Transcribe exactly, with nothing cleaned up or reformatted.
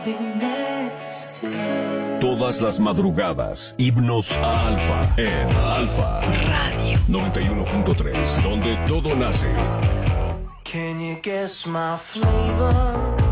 Todas las madrugadas, himnos a Alfa en Alfa Radio noventa y uno punto tres, donde todo nace. Can you guess my flavor?